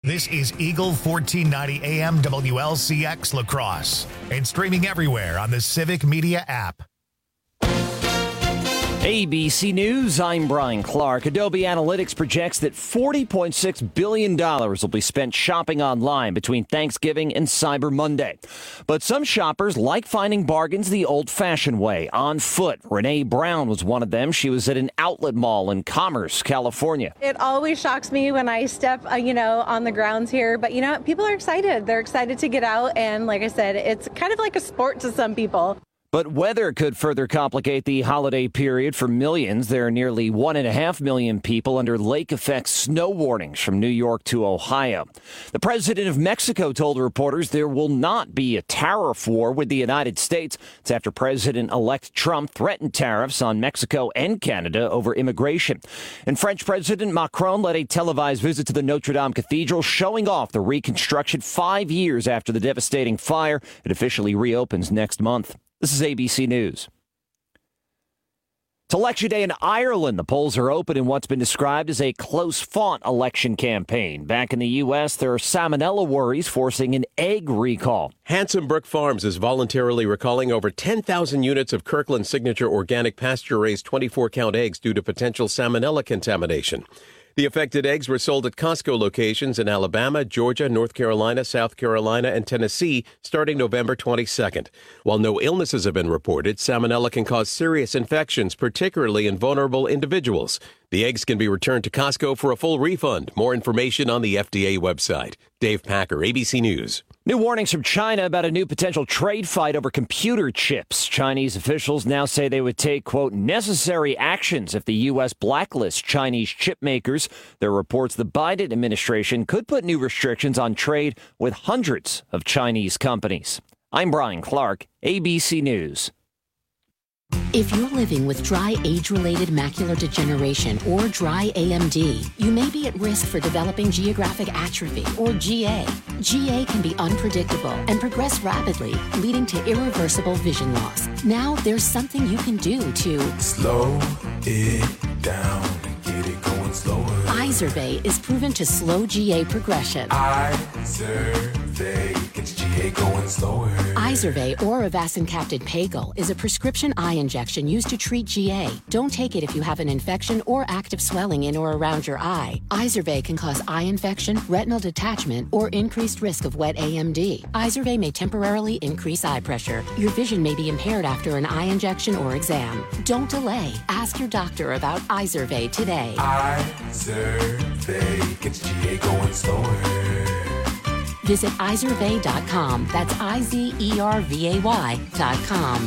This is Eagle 1490 AM WLCX La Crosse and streaming everywhere on the Civic Media app. ABC News, I'm Brian Clark. Adobe Analytics projects that $40.6 billion will be spent shopping online between Thanksgiving and Cyber Monday. But some shoppers like finding bargains the old-fashioned way, on foot. Renee Brown was one of them. She was at an outlet mall in Commerce, California. It always shocks me when I step, on the grounds here. But, people are excited. They're excited to get out. And like I said, it's kind of like a sport to some people. But weather could further complicate the holiday period for millions. There are nearly 1.5 million people under lake-effect snow warnings from New York to Ohio. The president of Mexico told reporters there will not be a tariff war with the United States. It's after President-elect Trump threatened tariffs on Mexico and Canada over immigration. And French President Macron led a televised visit to the Notre Dame Cathedral, showing off the reconstruction 5 years after the devastating fire. It officially reopens next month. This is ABC News. It's Election Day in Ireland. The polls are open in what's been described as a close-fought election campaign. Back in the U.S., there are salmonella worries forcing an egg recall. Handsome Brook Farms is voluntarily recalling over 10,000 units of Kirkland Signature Organic Pasture-Raised 24-count eggs due to potential salmonella contamination. The affected eggs were sold at Costco locations in Alabama, Georgia, North Carolina, South Carolina, and Tennessee starting November 22nd. While no illnesses have been reported, salmonella can cause serious infections, particularly in vulnerable individuals. The eggs can be returned to Costco for a full refund. More information on the FDA website. Dave Packer, ABC News. New warnings from China about a new potential trade fight over computer chips. Chinese officials now say they would take, quote, necessary actions if the U.S. blacklists Chinese chip makers. There are reports the Biden administration could put new restrictions on trade with hundreds of Chinese companies. I'm Brian Clark, ABC News. If you're living with dry age-related macular degeneration or dry AMD, you may be at risk for developing geographic atrophy or GA. GA can be unpredictable and progress rapidly, leading to irreversible vision loss. Now there's something you can do to slow it down and get it going slower. Izervay is proven to slow GA progression. Izervay gets GA going slower. Izervay or avacincaptad pagel is a prescription eye injection used to treat GA. Don't take it if you have an infection or active swelling in or around your eye. Izervay can cause eye infection, retinal detachment, or increased risk of wet AMD. Izervay may temporarily increase eye pressure. Your vision may be impaired after an eye injection or exam. Don't delay. Ask your doctor about Izervay today. Izervay gets GA going slower. Visit Izervay.com. That's IZERVAY.com.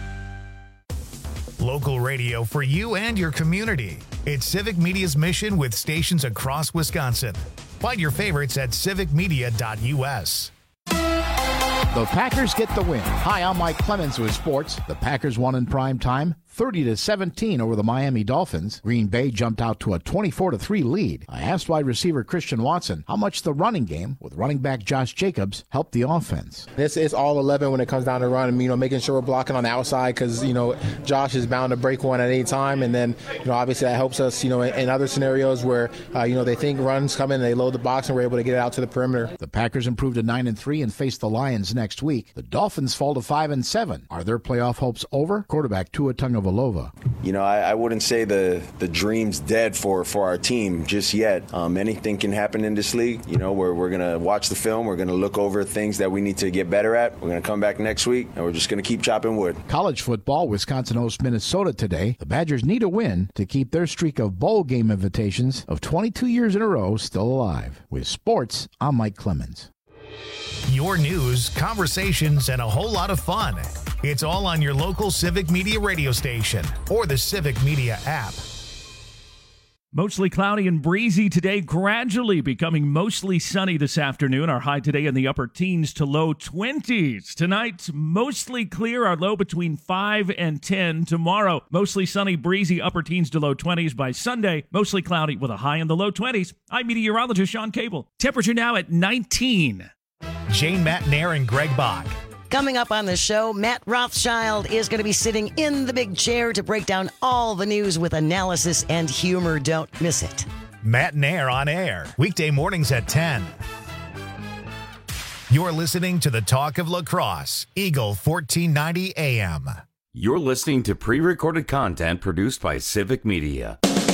Local radio for you and your community. It's Civic Media's mission with stations across Wisconsin. Find your favorites at civicmedia.us. The Packers get the win. Hi, I'm Mike Clemens with sports. The Packers won in prime time, 30-17 over the Miami Dolphins. Green Bay jumped out to a 24-3 lead. I asked wide receiver Christian Watson how much the running game with running back Josh Jacobs helped the offense. It's all 11 when it comes down to run. Making sure we're blocking on the outside because, Josh is bound to break one at any time. And then, obviously that helps us, in other scenarios where, they think runs come in, they load the box, and we're able to get it out to the perimeter. The Packers improved to 9-3 and face the Lions next week. The Dolphins fall to 5-7. Are their playoff hopes over? Quarterback Tua Tagovailoa. I wouldn't say the dream's dead for our team just yet. Anything can happen in this league. We're going to watch the film. We're going to look over things that we need to get better at. We're going to come back next week, and we're just going to keep chopping wood. College football, Wisconsin hosts Minnesota today. The Badgers need a win to keep their streak of bowl game invitations of 22 years in a row still alive. With sports, I'm Mike Clemens. Your news, conversations, and a whole lot of fun. It's all on your local Civic Media radio station or the Civic Media app. Mostly cloudy and breezy today, gradually becoming mostly sunny this afternoon. Our high today in the upper teens to low 20s. Tonight, mostly clear, our low between 5 and 10. Tomorrow, mostly sunny, breezy, upper teens to low 20s. By Sunday, mostly cloudy with a high in the low 20s. I'm meteorologist Sean Cable. Temperature now at 19. Jane Matnair and Greg Bach. Coming up on the show, Matt Rothschild is going to be sitting in the big chair to break down all the news with analysis and humor. Don't miss it. Matt and Air on air, weekday mornings at 10. You're listening to the Talk of Lacrosse, Eagle 1490 AM. You're listening to pre-recorded content produced by Civic Media.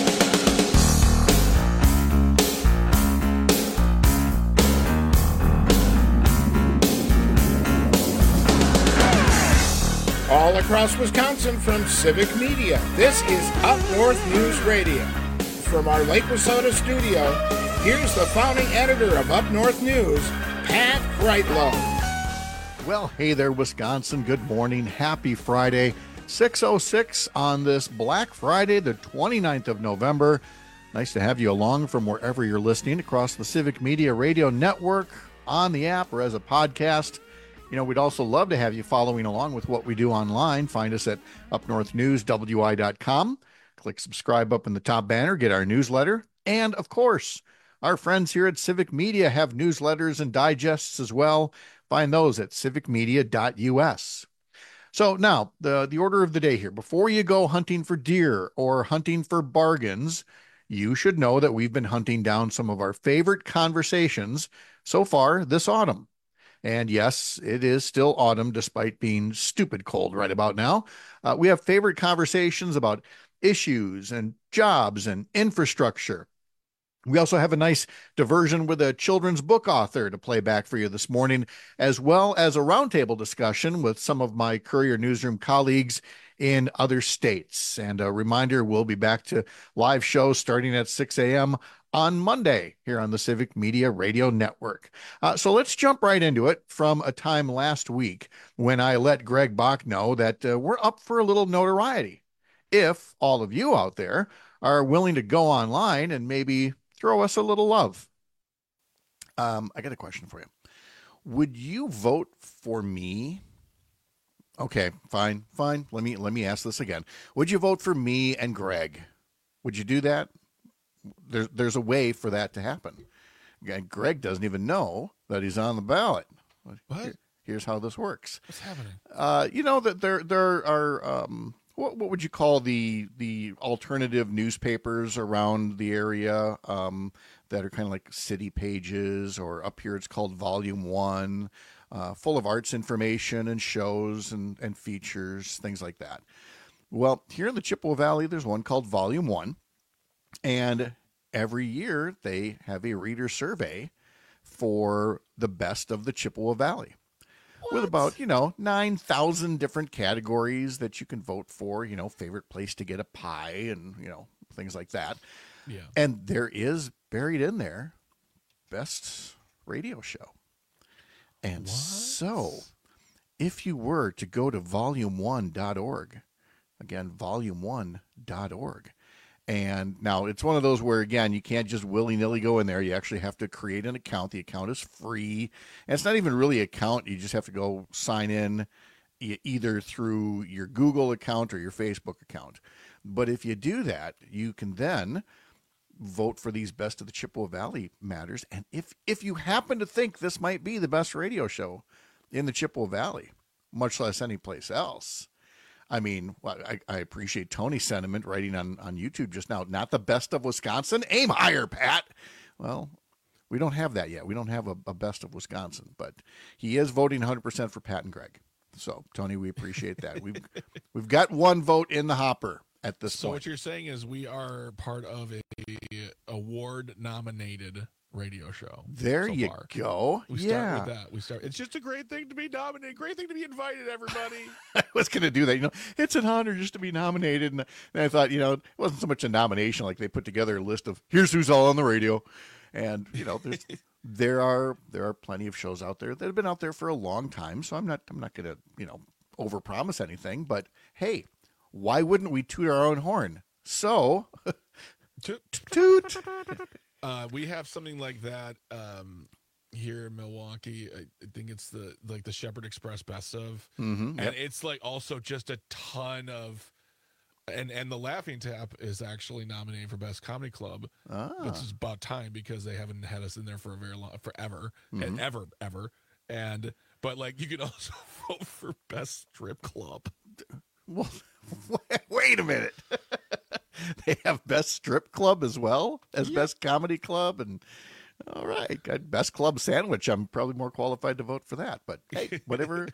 All across Wisconsin from Civic Media, this is Up North News Radio. From our Lake Wissota studio, here's the founding editor of Up North News, Pat Breitlow. Well, hey there, Wisconsin. Good morning. Happy Friday. 6:06 on this Black Friday, the 29th of November. Nice to have you along from wherever you're listening across the Civic Media Radio Network, on the app, or as a podcast. You know, we'd also love to have you following along with what we do online. Find us at upnorthnewswi.com. Click subscribe up in the top banner, get our newsletter. And, of course, our friends here at Civic Media have newsletters and digests as well. Find those at civicmedia.us. So now, the order of the day here. Before you go hunting for deer or hunting for bargains, you should know that we've been hunting down some of our favorite conversations so far this autumn. And yes, it is still autumn despite being stupid cold right about now. We have favorite conversations about issues and jobs and infrastructure. We also have a nice diversion with a children's book author to play back for you this morning, as well as a roundtable discussion with some of my Courier Newsroom colleagues in other states. And a reminder, we'll be back to live shows starting at 6 a.m. on Monday here on the Civic Media Radio Network. So let's jump right into it from a time last week when I let Greg Bach know that we're up for a little notoriety. If all of you out there are willing to go online and maybe throw us a little love. I got a question for you. Would you vote for me? Okay, fine. Let me ask this again. Would you vote for me and Greg? Would you do that? There's a way for that to happen. And Greg doesn't even know that he's on the ballot. What? Here's how this works. What's happening? You know that there are what would you call the alternative newspapers around the area that are kind of like city pages, or up here it's called Volume 1, full of arts information and shows and features, things like that. Well, here in the Chippewa Valley, there's one called Volume 1, and every year they have a reader survey for the best of the Chippewa Valley. With about, 9,000 different categories that you can vote for, favorite place to get a pie and, things like that. Yeah. And there is buried in there best radio show. And so if you were to go to volume1.org, again, volume1.org, and now it's one of those where, again, you can't just willy-nilly go in there. You actually have to create an account. The account is free. And it's not even really an account. You just have to go sign in either through your Google account or your Facebook account. But if you do that, you can then vote for these Best of the Chippewa Valley matters. And if you happen to think this might be the best radio show in the Chippewa Valley, much less any place else, I mean, I appreciate Tony's sentiment writing on YouTube just now. Not the best of Wisconsin. Aim higher, Pat. Well, we don't have that yet. We don't have a best of Wisconsin, but he is voting 100% for Pat and Greg. So, Tony, we appreciate that. We've got one vote in the hopper at this point. So what you're saying is we are part of a award-nominated radio show. There you go. We start with that. It's just a great thing to be nominated. Great thing to be invited, everybody. I was going to do that. It's an honor just to be nominated. And I thought, it wasn't so much a nomination, like they put together a list of here's who's all on the radio. And, there are plenty of shows out there that have been out there for a long time. So I'm not going to, overpromise anything. But hey, why wouldn't we toot our own horn? So toot. We have something like that here in Milwaukee. I think it's the Shepherd Express Best of, and it's like also just a ton of, and the Laughing Tap is actually nominated for Best Comedy Club, which is about time because they haven't had us in there for a very long, forever and ever. But like you can also vote for Best Strip Club. Well, wait a minute. They have best strip club as well as best comedy club. And all right, best club sandwich. I'm probably more qualified to vote for that. But hey, whatever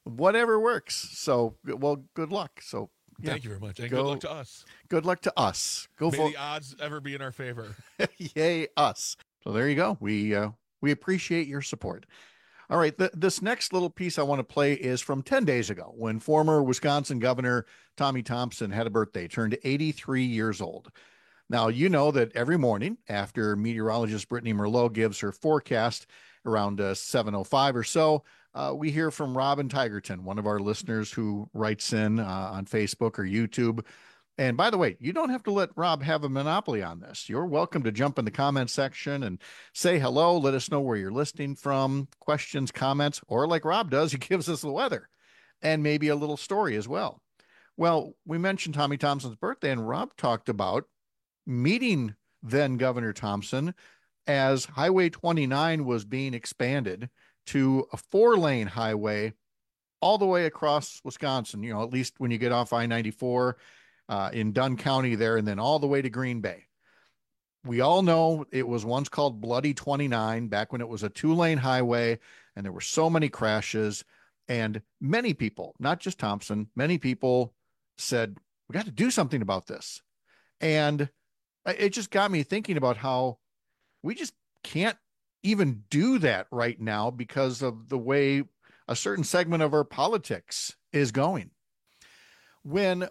works. So, well, good luck. So, yeah, thank you very much. And good luck to us. Good luck to us. Go May vote. the odds ever be in our favor. Yay, us. So there you go. We appreciate your support. All right, this next little piece I want to play is from 10 days ago when former Wisconsin Governor Tommy Thompson had a birthday, turned 83 years old. Now, you know that every morning after meteorologist Brittany Merlot gives her forecast around 7:05 or so, we hear from Robin Tigerton, one of our listeners who writes in on Facebook or YouTube. And by the way, you don't have to let Rob have a monopoly on this. You're welcome to jump in the comment section and say hello. Let us know where you're listening from, questions, comments, or like Rob does, he gives us the weather and maybe a little story as well. Well, we mentioned Tommy Thompson's birthday, and Rob talked about meeting then Governor Thompson as Highway 29 was being expanded to a 4-lane highway all the way across Wisconsin, at least when you get off I-94 in Dunn County there, and then all the way to Green Bay. We all know it was once called Bloody 29 back when it was a 2-lane highway, and there were so many crashes, and many people, not just Thompson, many people said, we got to do something about this. And it just got me thinking about how we just can't even do that right now because of the way a certain segment of our politics is going. When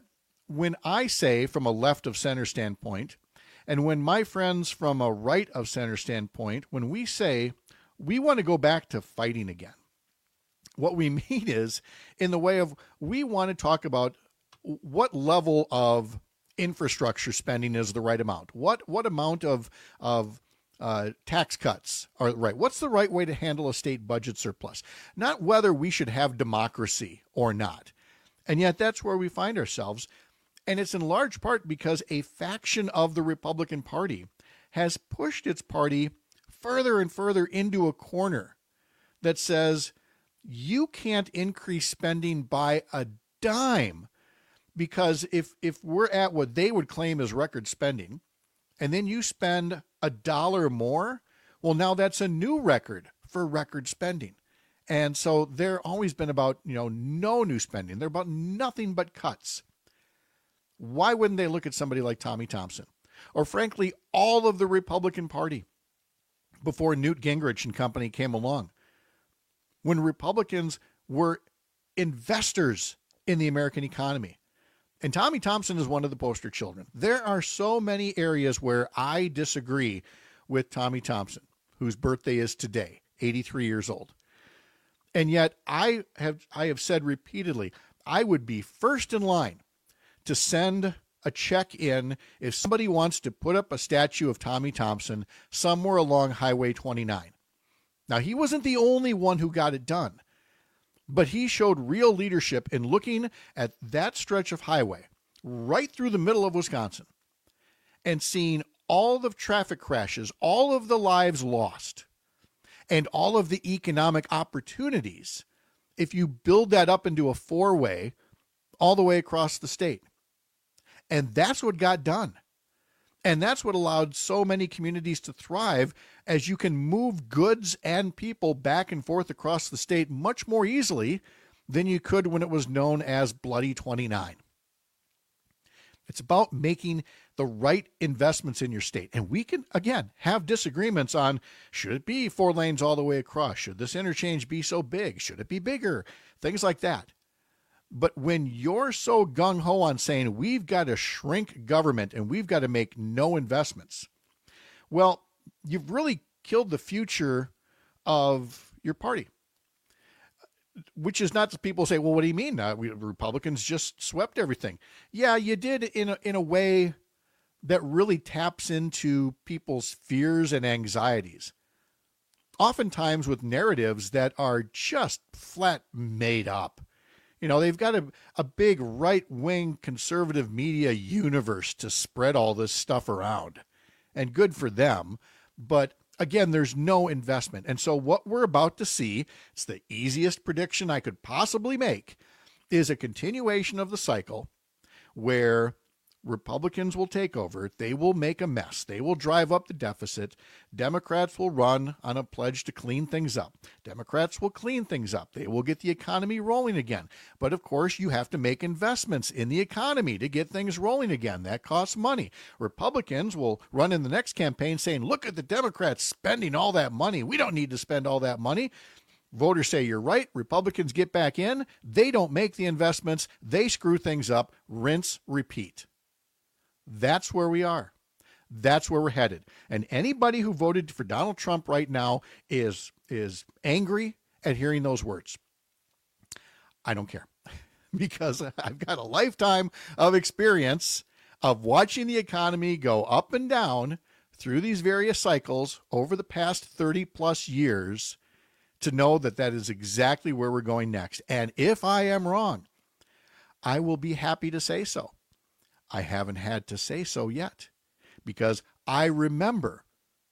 I say from a left of center standpoint, and when my friends from a right of center standpoint, when we say we want to go back to fighting again, what we mean is in the way of we want to talk about what level of infrastructure spending is the right amount. What amount of tax cuts are right? What's the right way to handle a state budget surplus? Not whether we should have democracy or not. And yet that's where we find ourselves. And it's in large part because a faction of the Republican Party has pushed its party further and further into a corner that says you can't increase spending by a dime, because if we're at what they would claim is record spending, and then you spend $1 more, well, now that's a new record for record spending. And so they're always been about, no new spending. They're about nothing but cuts. Why wouldn't they look at somebody like Tommy Thompson, or frankly, all of the Republican Party before Newt Gingrich and company came along, when Republicans were investors in the American economy? And Tommy Thompson is one of the poster children. There are so many areas where I disagree with Tommy Thompson, whose birthday is today, 83 years old. And yet I have said repeatedly, I would be first in line to send a check in if somebody wants to put up a statue of Tommy Thompson somewhere along Highway 29. Now, he wasn't the only one who got it done, but he showed real leadership in looking at that stretch of highway right through the middle of Wisconsin and seeing all the traffic crashes, all of the lives lost, and all of the economic opportunities if you build that up into a 4-way all the way across the state. And that's what got done. And that's what allowed so many communities to thrive, as you can move goods and people back and forth across the state much more easily than you could when it was known as Bloody 29. It's about making the right investments in your state. And we can, again, have disagreements on, should it be 4 lanes all the way across? Should this interchange be so big? Should it be bigger? Things like that. But when you're so gung-ho on saying we've got to shrink government and we've got to make no investments, well, you've really killed the future of your party. Which is not that people say, well, what do you mean? Republicans just swept everything. Yeah, you did in a way that really taps into people's fears and anxieties. Oftentimes with narratives that are just flat made up. They've got a big right-wing conservative media universe to spread all this stuff around. And good for them. But again, there's no investment. And so what we're about to see, it's the easiest prediction I could possibly make, is a continuation of the cycle where Republicans will take over. They will make a mess. They will drive up the deficit. Democrats will run on a pledge to clean things up. Democrats will clean things up. They will get the economy rolling again. But of course, you have to make investments in the economy to get things rolling again. That costs money. Republicans will run in the next campaign saying, look at the Democrats spending all that money. We don't need to spend all that money. Voters say you're right. Republicans get back in. They don't make the investments. They screw things up. Rinse, repeat. That's where we are. That's where we're headed. And anybody who voted for Donald Trump right now is angry at hearing those words. I don't care, because I've got a lifetime of experience of watching the economy go up and down through these various cycles over the past 30 plus years to know that that is exactly where we're going next. And if I am wrong, I will be happy to say so. I haven't had to say so yet, because I remember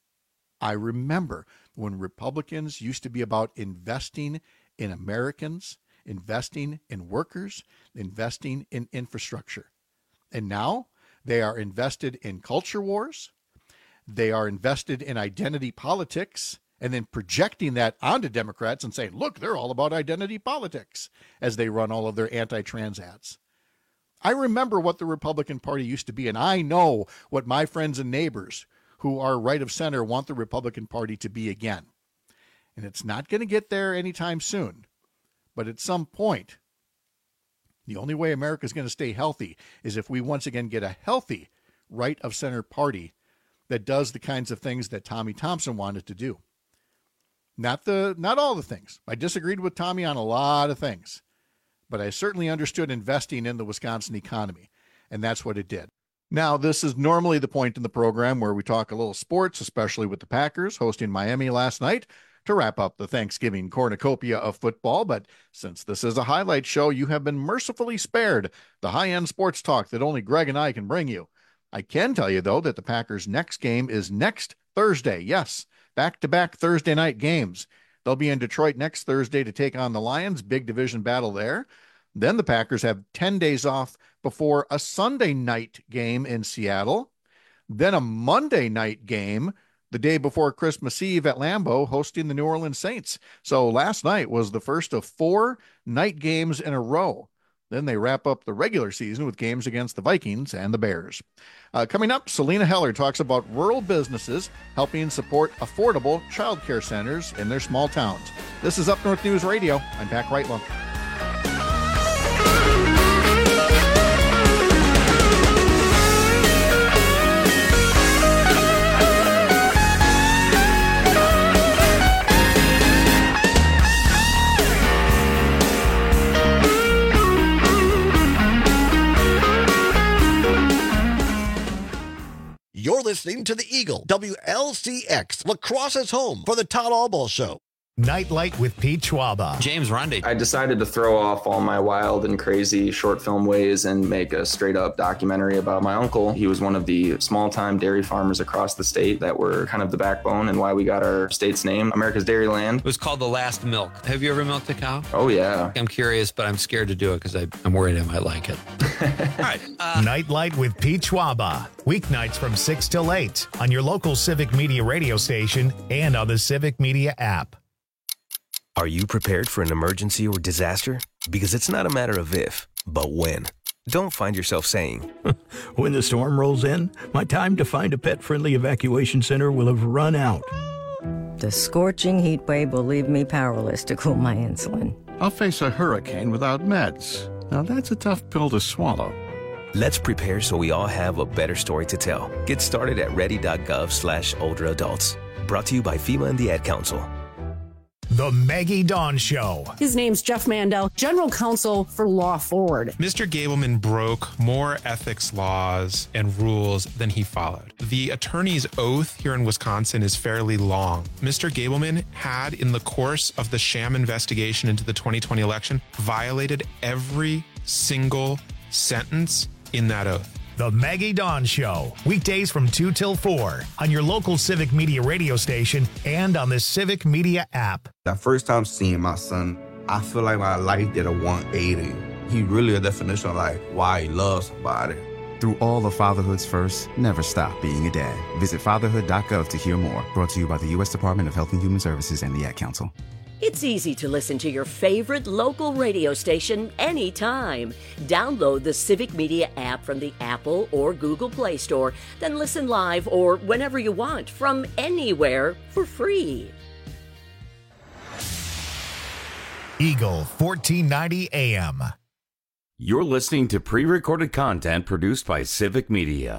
when Republicans used to be about investing in Americans, investing in workers, investing in infrastructure. And now they are invested in culture wars. They are invested in identity politics, and then projecting that onto Democrats and saying, look, they're all about identity politics as they run all of their anti-trans ads. I remember what the Republican Party used to be, and I know what my friends and neighbors who are right of center want the Republican Party to be again. And it's not going to get there anytime soon. But at some point, the only way America is going to stay healthy is if we once again get a healthy right of center party that does the kinds of things that Tommy Thompson wanted to do. Not all the things. I disagreed with Tommy on a lot of things. But I certainly understood investing in the Wisconsin economy, and that's what it did. Now, this is normally the point in the program where we talk a little sports, especially with the Packers hosting Miami last night to wrap up the Thanksgiving cornucopia of football. But since this is a highlight show, you have been mercifully spared the high-end sports talk that only Greg and I can bring you. I can tell you, though, that the Packers' next game is next Thursday. Yes, back-to-back Thursday night games. They'll be in Detroit next Thursday to take on the Lions, big division battle there. Then the Packers have 10 days off before a Sunday night game in Seattle. Then a Monday night game the day before Christmas Eve at Lambeau hosting the New Orleans Saints. So last night was the first of 4 night games in a row. Then they wrap up the regular season with games against the Vikings and the Bears. Coming up, Selena Heller talks about rural businesses helping support affordable child care centers in their small towns. This is Up North News Radio. I'm Pat Kreitlow. You're listening to The Eagle, WLCX, lacrosse's home for the Todd Albaugh Show. Nightlight with Pete Schwaba. James Rundy. I decided to throw off all my wild and crazy short film ways and make a straight up documentary about my uncle. He was one of the small time dairy farmers across the state that were kind of the backbone and why we got our state's name, America's Dairyland. It was called The Last Milk. Have you ever milked a cow? Oh, yeah. I'm curious, but I'm scared to do it because I'm worried I might like it. All right. Nightlight with Pete Schwaba. Weeknights from 6 till 8 on your local Civic Media radio station and on the Civic Media app. Are you prepared for an emergency or disaster? Because it's not a matter of if, but when. Don't find yourself saying, when the storm rolls in, my time to find a pet-friendly evacuation center will have run out. The scorching heat wave will leave me powerless to cool my insulin. I'll face a hurricane without meds. Now that's a tough pill to swallow. Let's prepare so we all have a better story to tell. Get started at ready.gov/older adults. Brought to you by FEMA and the Ad Council. The Maggie Dawn Show. His name's Jeff Mandel, General Counsel for Law Forward. Mr. Gableman broke more ethics laws and rules than he followed. The attorney's oath here in Wisconsin is fairly long. Mr. Gableman had, in the course of the sham investigation into the 2020 election, violated every single sentence in that oath. The Maggie Dawn Show, weekdays from 2 till 4 on your local Civic Media radio station and on the Civic Media app. That first time seeing my son, I feel like my life did a 180. He really a definition of like why he loves somebody. Through all of fatherhood's firsts, never stop being a dad. Visit fatherhood.gov to hear more. Brought to you by the U.S. Department of Health and Human Services and the Ad Council. It's easy to listen to your favorite local radio station anytime. Download the Civic Media app from the Apple or Google Play Store, then listen live or whenever you want from anywhere for free. Eagle 1490 AM. You're listening to pre-recorded content produced by Civic Media.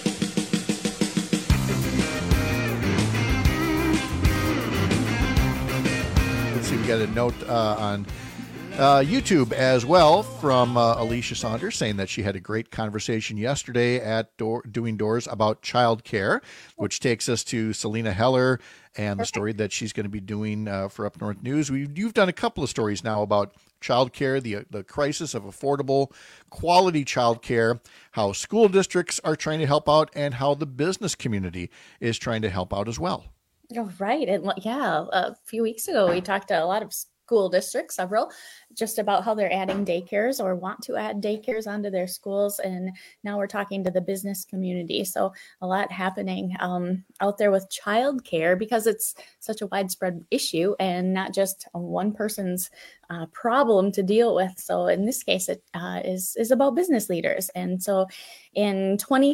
Let's see, we got a note on YouTube as well from Alicia Saunders saying that she had a great conversation yesterday at Doing Doors about childcare, which takes us to Selena Heller and the story that she's going to be doing for Up North News. You've done a couple of stories now about childcare, the crisis of affordable, quality childcare, how school districts are trying to help out, and how the business community is trying to help out as well. Oh, right. And yeah, a few weeks ago, we talked to a lot of school districts, several, just about how they're adding daycares or want to add daycares onto their schools. And now we're talking to the business community. So a lot happening out there with childcare because it's such a widespread issue and not just one person's problem to deal with. So in this case, it is about business leaders. And so in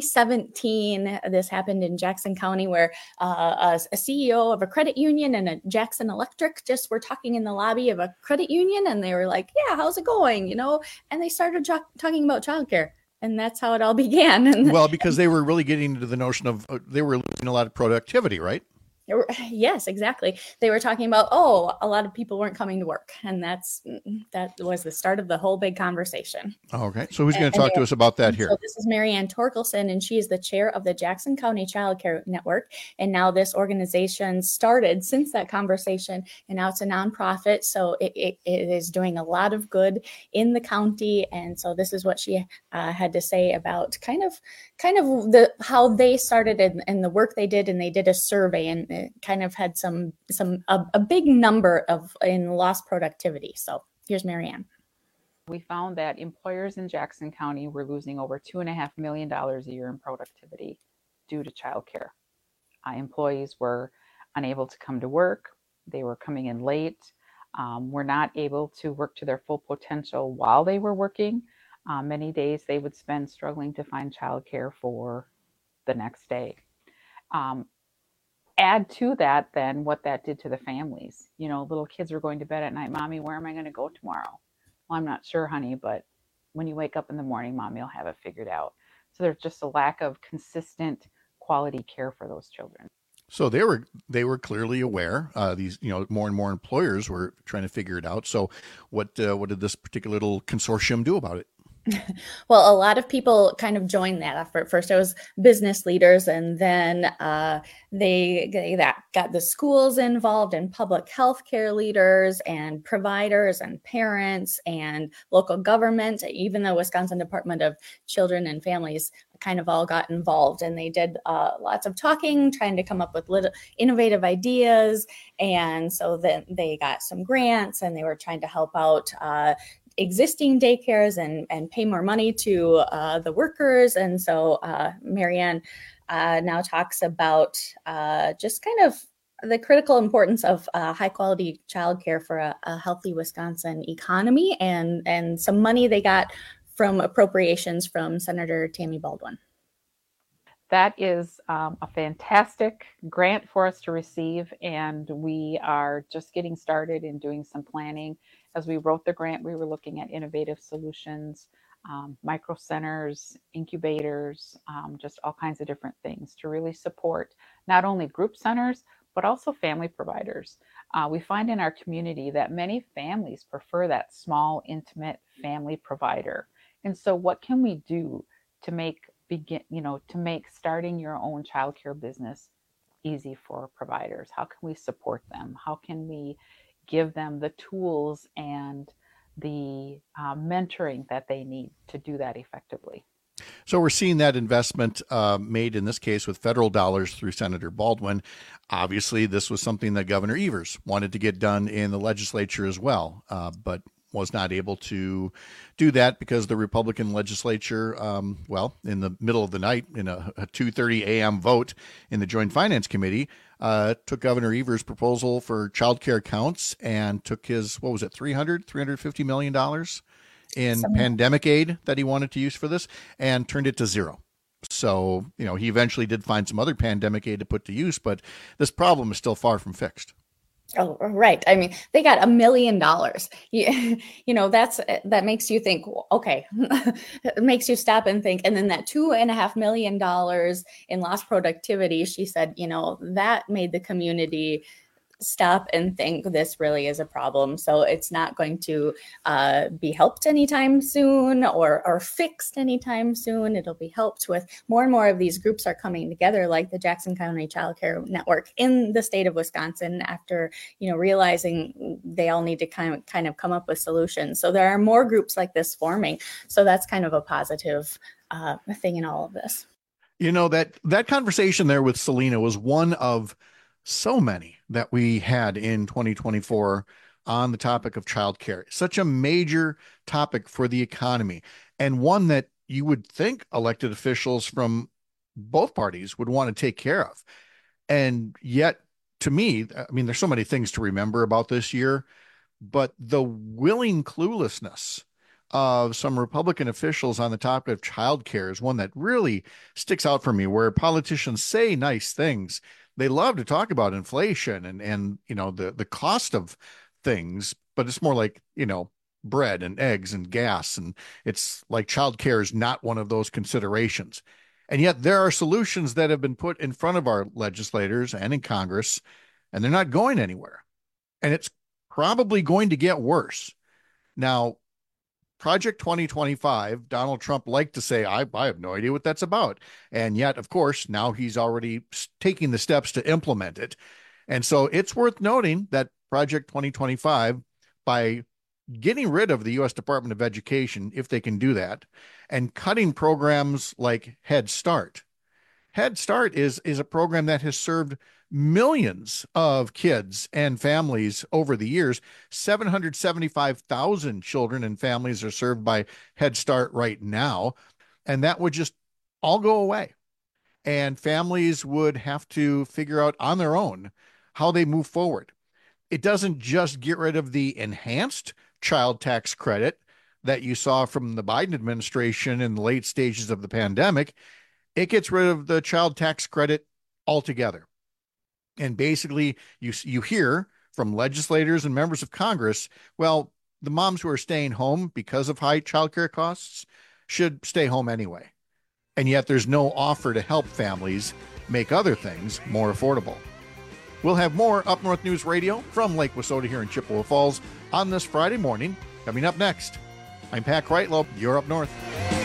2017, this happened in Jackson County where a CEO of a credit union and a Jackson Electric just were talking in the lobby of a credit union, and they were like, yeah, how's it going? And they started talking about childcare. And that's how it all began. Well, because they were really getting into the notion of they were losing a lot of productivity, right? Yes, exactly. They were talking about, a lot of people weren't coming to work. And that was the start of the whole big conversation. Okay. So who's going to talk to us about that here? So this is Marianne Torkelson, and she is the chair of the Jackson County Child Care Network. And now this organization started since that conversation, and now it's a nonprofit. So it is doing a lot of good in the county. And so this is what she had to say about kind of how they started and the work they did. And they did a survey, and it kind of had a big number in lost productivity. So here's Marianne. We found that employers in Jackson County were losing over $2.5 million a year in productivity due to childcare. Employees were unable to come to work. They were coming in late, were not able to work to their full potential while they were working. Many days they would spend struggling to find childcare for the next day. Add to that then what that did to the families. Little kids were going to bed at night. Mommy, where am I going to go tomorrow? Well, I'm not sure, honey, but when you wake up in the morning, Mommy will have it figured out. So there's just a lack of consistent quality care for those children. So they were clearly aware. These more and more employers were trying to figure it out. So what did this particular little consortium do about it? Well, a lot of people kind of joined that effort. First, it was business leaders, and then they got the schools involved, and public health care leaders and providers and parents and local government. Even the Wisconsin Department of Children and Families kind of all got involved, and they did lots of talking, trying to come up with little innovative ideas. And so then they got some grants, and they were trying to help out existing daycares and pay more money to the workers. And so Marianne now talks about just kind of the critical importance of high quality childcare for a healthy Wisconsin economy, and some money they got from appropriations from Senator Tammy Baldwin. That is a fantastic grant for us to receive, and we are just getting started in doing some planning. As we wrote the grant, we were looking at innovative solutions, micro centers, incubators, just all kinds of different things to really support not only group centers, but also family providers. We find in our community that many families prefer that small, intimate family provider. And so what can we do to make starting your own childcare business easy for providers? How can we support them? How can we give them the tools and the mentoring that they need to do that effectively? So we're seeing that investment made in this case with federal dollars through Senator Baldwin. Obviously, this was something that Governor Evers wanted to get done in the legislature as well. But was not able to do that because the Republican legislature, in the middle of the night in a 2:30 a.m. vote in the Joint Finance Committee, took Governor Evers' proposal for child care accounts and took his, $350 million in pandemic aid that he wanted to use for this and turned it to zero. So, he eventually did find some other pandemic aid to put to use, but this problem is still far from fixed. Oh, right. I mean, they got $1 million. That makes you think, okay, it makes you stop and think. And then that $2.5 million in lost productivity, she said, that made the community stop and think this really is a problem. So it's not going to be helped anytime soon or fixed anytime soon. It'll be helped with more and more of these groups are coming together, like the Jackson County Child Care Network in the state of Wisconsin, after, realizing they all need to kind of come up with solutions. So there are more groups like this forming. So that's kind of a positive thing in all of this. That conversation there with Selena was one of so many that we had in 2024 on the topic of childcare. Such a major topic for the economy, and one that you would think elected officials from both parties would want to take care of. And yet, to me, there's so many things to remember about this year, but the willing cluelessness of some Republican officials on the topic of childcare is one that really sticks out for me, where politicians say nice things. They love to talk about inflation and the cost of things, but it's more like, bread and eggs and gas. And it's like childcare is not one of those considerations. And yet there are solutions that have been put in front of our legislators and in Congress, and they're not going anywhere. And it's probably going to get worse. Now, Project 2025, Donald Trump liked to say, I have no idea what that's about. And yet, of course, now he's already taking the steps to implement it. And so it's worth noting that Project 2025, by getting rid of the U.S. Department of Education, if they can do that, and cutting programs like Head Start. Head Start is a program that has served millions of kids and families over the years. 775,000 children and families are served by Head Start right now. And that would just all go away. And families would have to figure out on their own how they move forward. It doesn't just get rid of the enhanced child tax credit that you saw from the Biden administration in the late stages of the pandemic. It gets rid of the child tax credit altogether. And basically, you hear from legislators and members of Congress, well, the moms who are staying home because of high childcare costs should stay home anyway. And yet there's no offer to help families make other things more affordable. We'll have more Up North News Radio from Lake Wissota here in Chippewa Falls on this Friday morning. Coming up next, I'm Pat Kreitlow. You're Up North.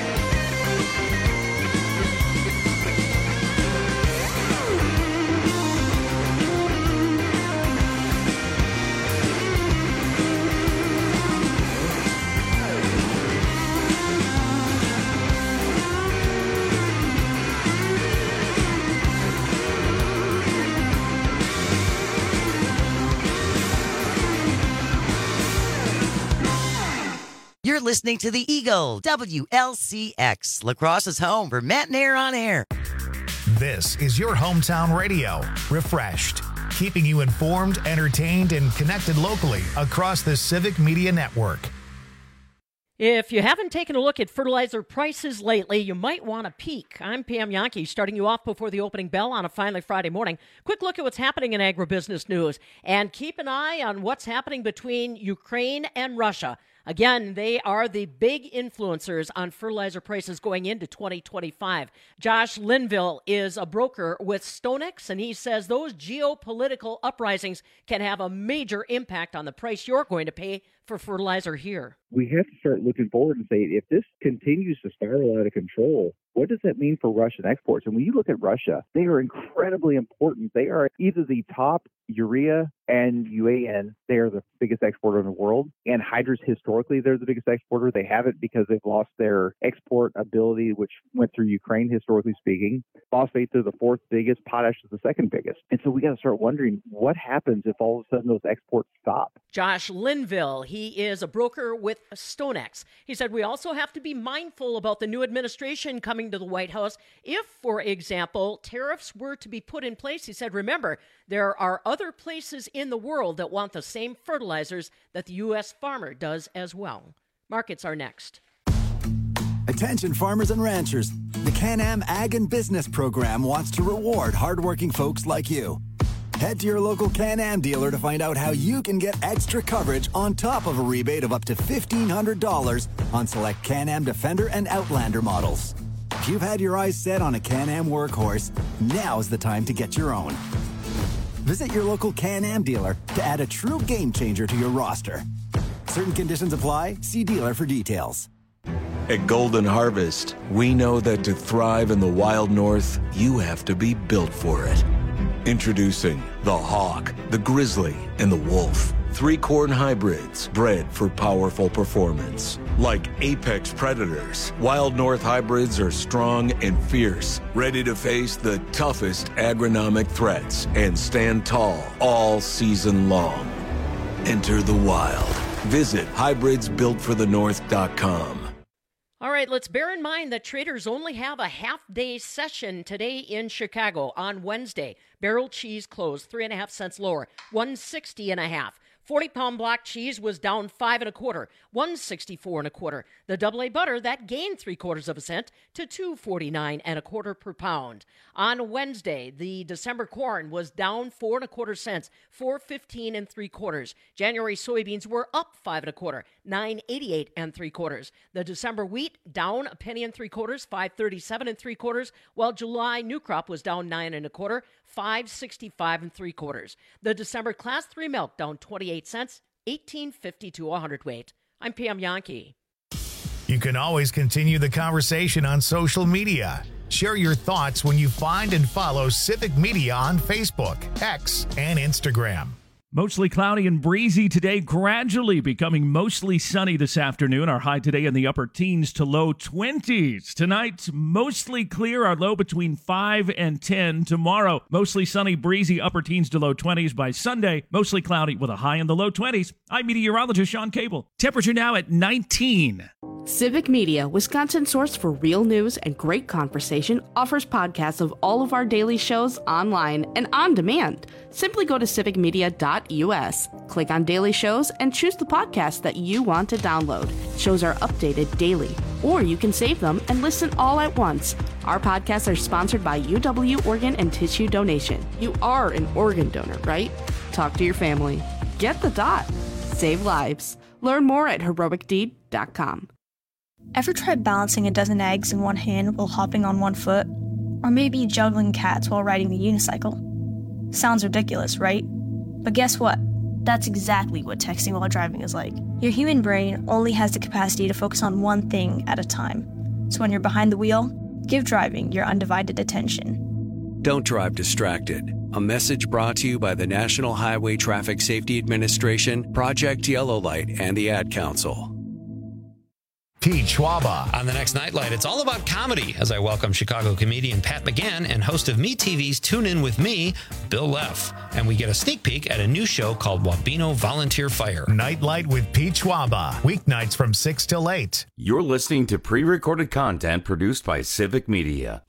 You're listening to The Eagle, WLCX, La Crosse's home for Matt and Air on Air. This is your hometown radio, refreshed, keeping you informed, entertained, and connected locally across the Civic Media Network. If you haven't taken a look at fertilizer prices lately, you might want to peek. I'm Pam Yankee, starting you off before the opening bell on a finally Friday morning. Quick look at what's happening in agribusiness news, and keep an eye on what's happening between Ukraine and Russia. Again, they are the big influencers on fertilizer prices going into 2025. Josh Linville is a broker with StoneX, and he says those geopolitical uprisings can have a major impact on the price you're going to pay for fertilizer here. We have to start looking forward and say, if this continues to spiral out of control, what does that mean for Russian exports? And when you look at Russia, they are incredibly important. They are either the top urea and UAN, they are the biggest exporter in the world. Anhydrous, historically, they're the biggest exporter. They haven't because they've lost their export ability, which went through Ukraine, historically speaking. Phosphate, they're the fourth biggest. Potash is the second biggest. And so we got to start wondering what happens if all of a sudden those exports stop. Josh Linville, he is a broker with StoneX. He said, we also have to be mindful about the new administration coming to the White House. If, for example, tariffs were to be put in place, he said, remember, there are other places in the world that want the same fertilizers that the U.S. farmer does as well. Markets are next. Attention farmers and ranchers. The Can-Am Ag and Business Program wants to reward hardworking folks like you. Head to your local Can-Am dealer to find out how you can get extra coverage on top of a rebate of up to $1,500 on select Can-Am Defender and Outlander models. If you've had your eyes set on a Can-Am workhorse, now's the time to get your own. Visit your local Can-Am dealer to add a true game changer to your roster. Certain conditions apply. See dealer for details. At Golden Harvest, we know that to thrive in the wild north, you have to be built for it. Introducing the Hawk, the Grizzly, and the Wolf. 3 corn hybrids bred for powerful performance. Like apex predators, Wild North hybrids are strong and fierce, ready to face the toughest agronomic threats and stand tall all season long. Enter the wild. Visit hybridsbuiltforthenorth.com. All right, let's bear in mind that traders only have a half-day session today in Chicago on Wednesday. Barrel cheese closed 3.5 cents lower, 160.5. 40-pound block cheese was down 5 1/4, 164 1/4. The double A butter that gained 3/4 cent to 249 1/4 per pound. On Wednesday, the December corn was down 4 1/4 cents, 415 3/4. January soybeans were up 5 1/4, 988 3/4. The December wheat down a penny and 3/4, 537 3/4. While July new crop was down 9 1/4, 565 3/4. The December class 3 milk down 28 cents, 18.50 to a hundredweight. I'm Pam Yankee. You can always continue the conversation on social media. Share your thoughts when you find and follow Civic Media on Facebook, X, and Instagram. Mostly cloudy and breezy today, gradually becoming mostly sunny this afternoon. Our high today in the upper teens to low 20s. Tonight, mostly clear, our low between 5 and 10. Tomorrow, mostly sunny, breezy, upper teens to low 20s. By Sunday, mostly cloudy with a high in the low 20s. I'm meteorologist Sean Cable. Temperature now at 19. Civic Media, Wisconsin source for real news and great conversation, offers podcasts of all of our daily shows online and on demand. Simply go to civicmedia.us, click on daily shows, and choose the podcast that you want to download. Shows are updated daily, or you can save them and listen all at once. Our podcasts are sponsored by UW Organ and Tissue Donation. You are an organ donor, right? Talk to your family. Get the dot. Save lives. Learn more at heroicdeed.com. Ever tried balancing a dozen eggs in one hand while hopping on one foot? Or maybe juggling cats while riding the unicycle? Sounds ridiculous, right? But guess what? That's exactly what texting while driving is like. Your human brain only has the capacity to focus on one thing at a time. So when you're behind the wheel, give driving your undivided attention. Don't drive distracted. A message brought to you by the National Highway Traffic Safety Administration, Project Yellow Light, and the Ad Council. Pete Schwaba. On the next Nightlight, it's all about comedy as I welcome Chicago comedian Pat McGann and host of MeTV's Tune In With Me, Bill Leff. And we get a sneak peek at a new show called Wabeno Volunteer Fire. Nightlight with Pete Schwaba. Weeknights from 6 till 8. You're listening to pre-recorded content produced by Civic Media.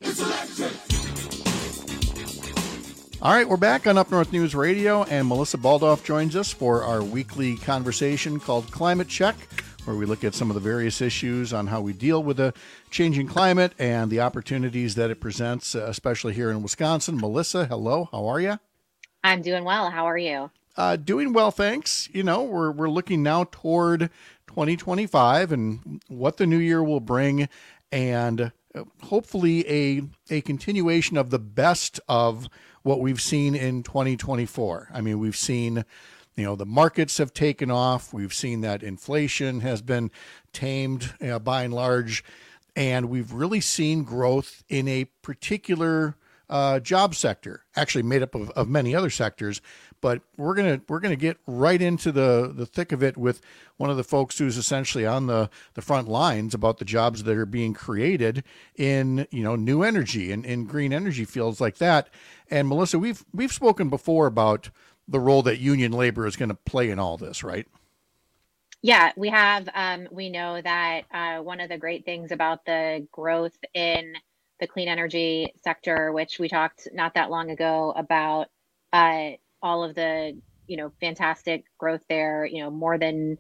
All right, we're back on Up North News Radio, and Melissa Baldoff joins us for our weekly conversation called Climate Check, where we look at some of the various issues on how we deal with the changing climate and the opportunities that it presents, especially here in Wisconsin. Melissa, hello. How are you? I'm doing well. How are you? Doing well, thanks. You know, we're looking now toward 2025 and what the new year will bring, and hopefully a continuation of the best of what we've seen in 2024. I mean, we've seen, you know, the markets have taken off. We've seen that inflation has been tamed by and large, and we've really seen growth in a particular job sector, actually made up of many other sectors, but we're gonna get right into the thick of it with one of the folks who's essentially on the front lines about the jobs that are being created in new energy and in green energy fields like that. And Melissa, we've spoken before about the role that union labor is going to play in all this, right? Yeah, we have. We know that one of the great things about the growth in the clean energy sector, which we talked not that long ago about all of the, fantastic growth there, more than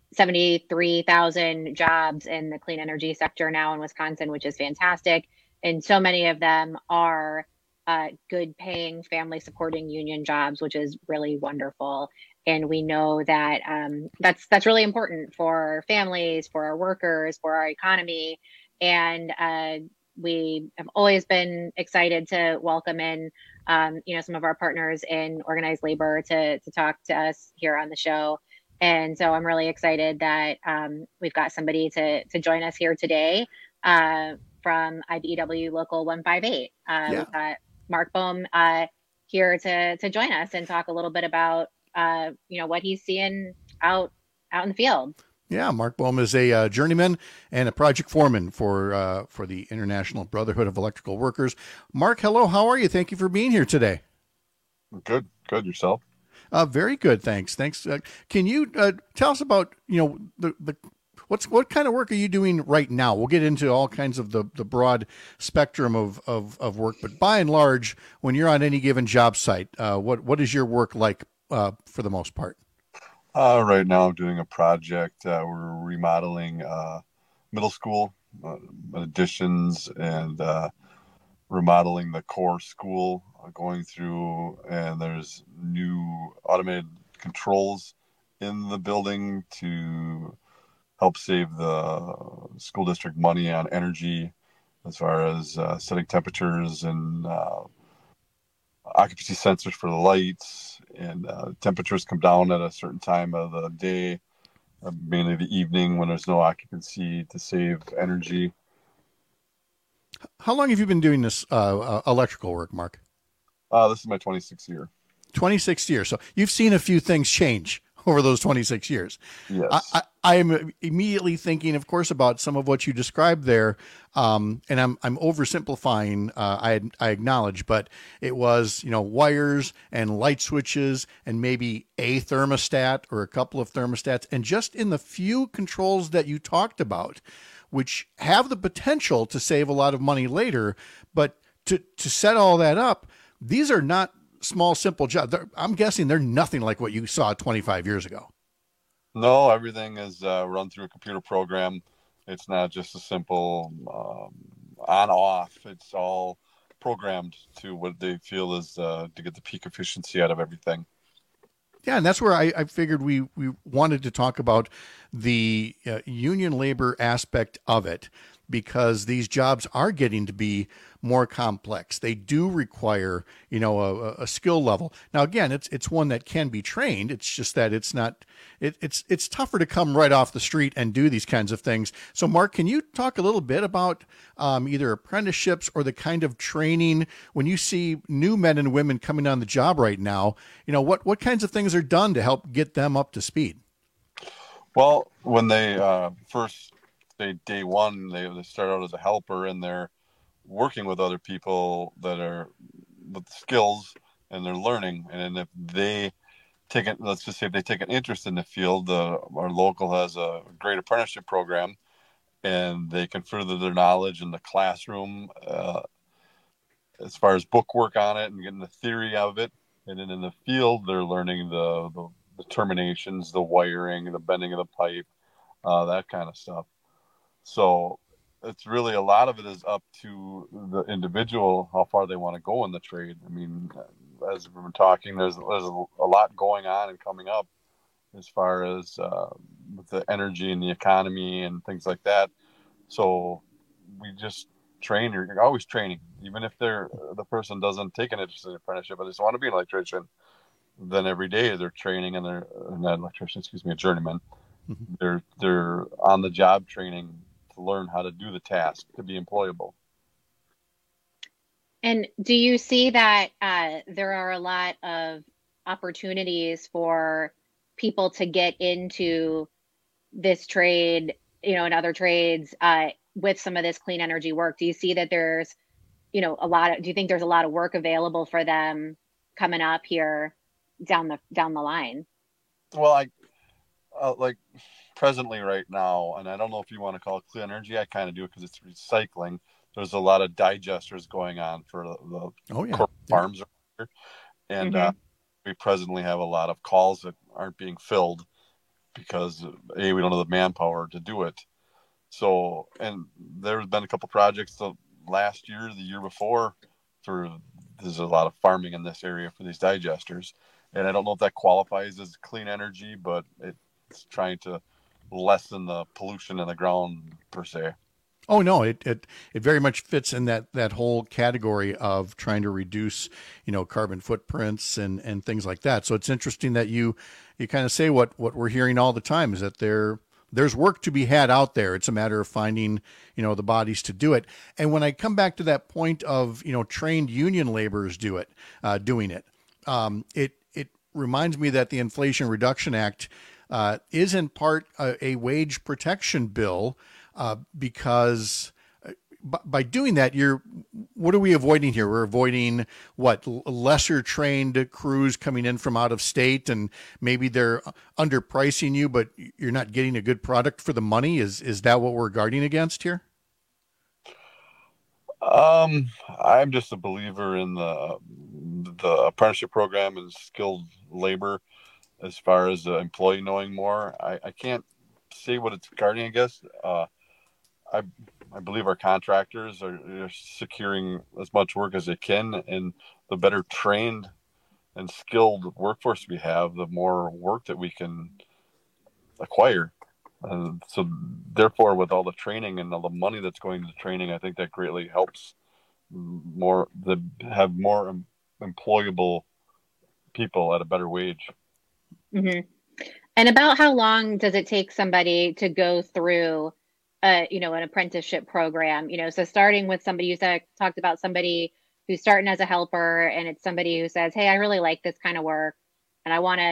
73,000 jobs in the clean energy sector now in Wisconsin, which is fantastic. And so many of them are good paying, family supporting union jobs, which is really wonderful. And we know that that's really important for families, for our workers, for our economy. And we have always been excited to welcome in, some of our partners in organized labor to talk to us here on the show. And so I'm really excited that we've got somebody to join us here today from IBEW Local 158. We've got Mark Bohm here to join us and talk a little bit about what he's seeing out in the field. Yeah, Mark Bohm is a journeyman and a project foreman for the International Brotherhood of Electrical Workers. Mark, hello. How are you? Thank you for being here today. Good. Yourself? Very good. Thanks. Can you tell us about what kind of work are you doing right now? We'll get into all kinds of the broad spectrum of work, but by and large, when you're on any given job site, what is your work like for the most part? Right now I'm doing a project. We're remodeling middle school additions and remodeling the core school, going through, and there's new automated controls in the building to help save the school district money on energy as far as setting temperatures and occupancy sensors for the lights, and temperatures come down at a certain time of the day, mainly the evening when there's no occupancy, to save energy. How long have you been doing this electrical work, Mark? This is my 26th year. 26 years. So you've seen a few things change over those 26 years. Yes. I am immediately thinking, of course, about some of what you described there. And I'm oversimplifying, I acknowledge, but it was, wires and light switches and maybe a thermostat or a couple of thermostats. And just in the few controls that you talked about, which have the potential to save a lot of money later, but to set all that up, these are not small, simple jobs. I'm guessing they're nothing like what you saw 25 years ago. No, everything is run through a computer program. It's not just a simple on-off. It's all programmed to what they feel is to get the peak efficiency out of everything. Yeah, and that's where I figured we wanted to talk about the union labor aspect of it, because these jobs are getting to be more complex. They do require, a skill level. Now, again, it's one that can be trained. It's just that it's not. It's tougher to come right off the street and do these kinds of things. So, Mark, can you talk a little bit about either apprenticeships or the kind of training when you see new men and women coming on the job right now? What kinds of things are done to help get them up to speed? Well, when they first day one, they start out as a helper, and they're working with other people that are with skills, and they're learning. And if they let's just say if they take an interest in the field, our local has a great apprenticeship program, and they can further their knowledge in the classroom as far as book work on it and getting the theory of it. And then in the field, they're learning the terminations, the wiring, the bending of the pipe, that kind of stuff. So it's really, a lot of it is up to the individual, how far they want to go in the trade. I mean, as we've been talking, there's a lot going on and coming up as far as with the energy and the economy and things like that. So we just train. You're always training, even if the person doesn't take an interest in apprenticeship, but they just want to be an electrician. Then every day they're training, and they're not an electrician, a journeyman. Mm-hmm. They're on the job training to learn how to do the task, to be employable. And do you see that there are a lot of opportunities for people to get into this trade, and other trades with some of this clean energy work? Do you see that there's, do you think there's a lot of work available for them coming up here down the line? Well, I like presently right now, and I don't know if you want to call it clean energy. I kind of do because it's recycling. There's a lot of digesters going on for the corporate farms, and we presently have a lot of calls that aren't being filled because we don't have the manpower to do it. So, and there's been a couple projects the last year, the year before, there's a lot of farming in this area for these digesters. And I don't know if that qualifies as clean energy, but it's trying to lessen the pollution in the ground per se. Oh no, it very much fits in that whole category of trying to reduce, carbon footprints and things like that. So it's interesting that you kind of say what we're hearing all the time is that there's work to be had out there. It's a matter of finding, the bodies to do it. And when I come back to that point of, trained union laborers doing it, it reminds me that the Inflation Reduction Act is in part a wage protection bill, because by doing that, what are we avoiding here? We're avoiding lesser trained crews coming in from out of state, and maybe they're underpricing you, but you're not getting a good product for the money. Is that what we're guarding against here? I'm just a believer in the apprenticeship program and skilled labor as far as the employee knowing more. I can't say what it's guarding against. I believe our contractors are securing as much work as they can, and the better trained and skilled workforce we have, the more work that we can acquire. So therefore, with all the training and all the money that's going to training, I think that greatly helps have more employable people at a better wage. Mm-hmm. And about how long does it take somebody to go through an apprenticeship program? So starting with somebody, you talked about somebody who's starting as a helper, and it's somebody who says, hey, I really like this kind of work, and I want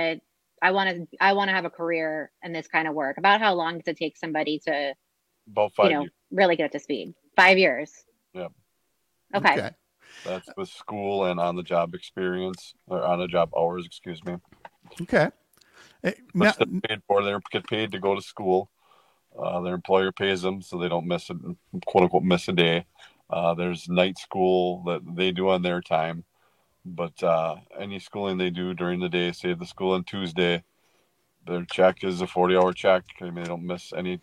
to have a career in this kind of work. About how long does it take somebody to, about 5 years. Really get up to speed? 5 years. Yeah. Okay. That's with school and on-the-job experience, or on-the-job hours, excuse me. Okay. But still paid for. They get paid to go to school. Their employer pays them so they don't quote unquote miss a day. There's night school that they do on their time, but any schooling they do during the day, say the school on Tuesday, their check is a 40-hour check. I mean, they don't miss any